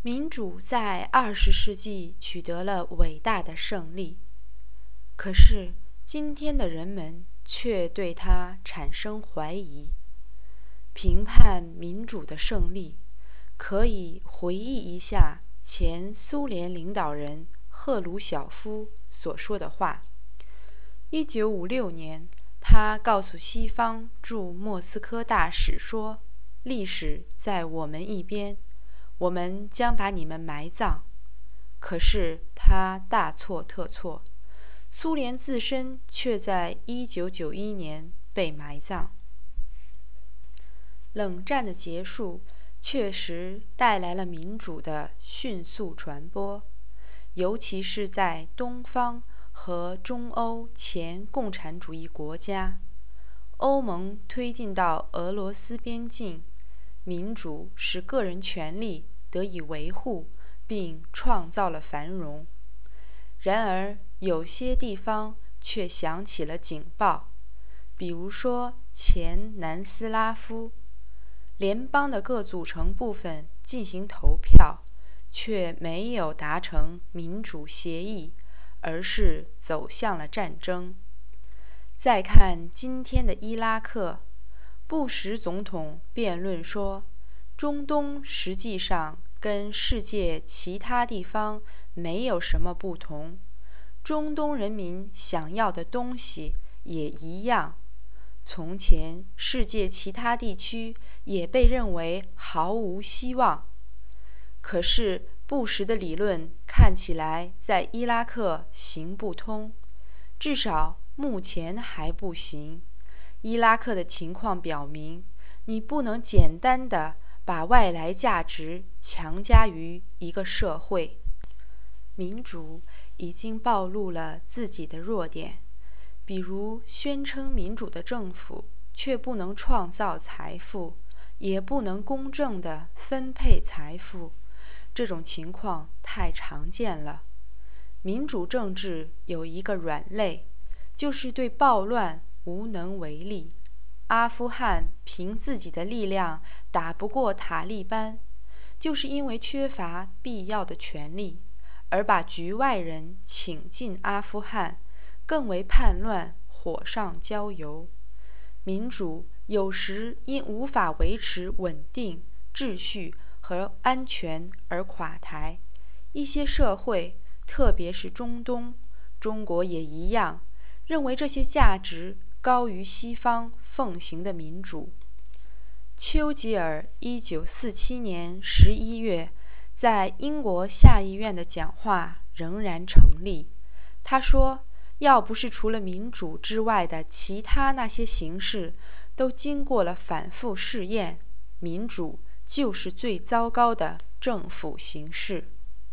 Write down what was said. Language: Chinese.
民主在20世纪取得了伟大的胜利，可是今天的人们却对它产生怀疑。评判民主的胜利，可以回忆一下前苏联领导人赫鲁晓夫所说的话。1956年，他告诉西方驻莫斯科大使说：“历史在我们一边，我们将把你们埋葬。”可是他大错特错，苏联自身却在1991年被埋葬。冷战的结束确实带来了民主的迅速传播，尤其是在东方和中欧前共产主义国家。欧盟推进到俄罗斯边境，民主使个人权利得以维护，并创造了繁荣。然而，有些地方却响起了警报，比如说前南斯拉夫。联邦的各组成部分进行投票，却没有达成民主协议，而是走向了战争。再看今天的伊拉克，布什总统辩论说，中东实际上跟世界其他地方没有什么不同，中东人民想要的东西也一样。从前，世界其他地区也被认为毫无希望。可是，布什的理论看起来在伊拉克行不通，至少目前还不行。伊拉克的情况表明，你不能简单地把外来价值强加于一个社会。民主已经暴露了自己的弱点。比如宣称民主的政府却不能创造财富，也不能公正地分配财富，这种情况太常见了。民主政治有一个软肋，就是对暴乱无能为力。阿富汗凭自己的力量打不过塔利班，就是因为缺乏必要的权力，而把局外人请进阿富汗，更为叛乱，火上浇油。民主有时因无法维持稳定、秩序和安全而垮台。一些社会，特别是中东，中国也一样，认为这些价值高于西方奉行的民主。丘吉尔1947年11月在英国下议院的讲话仍然成立。他说，要不是除了民主之外的其他那些形式都经过了反复试验，民主就是最糟糕的政府形式。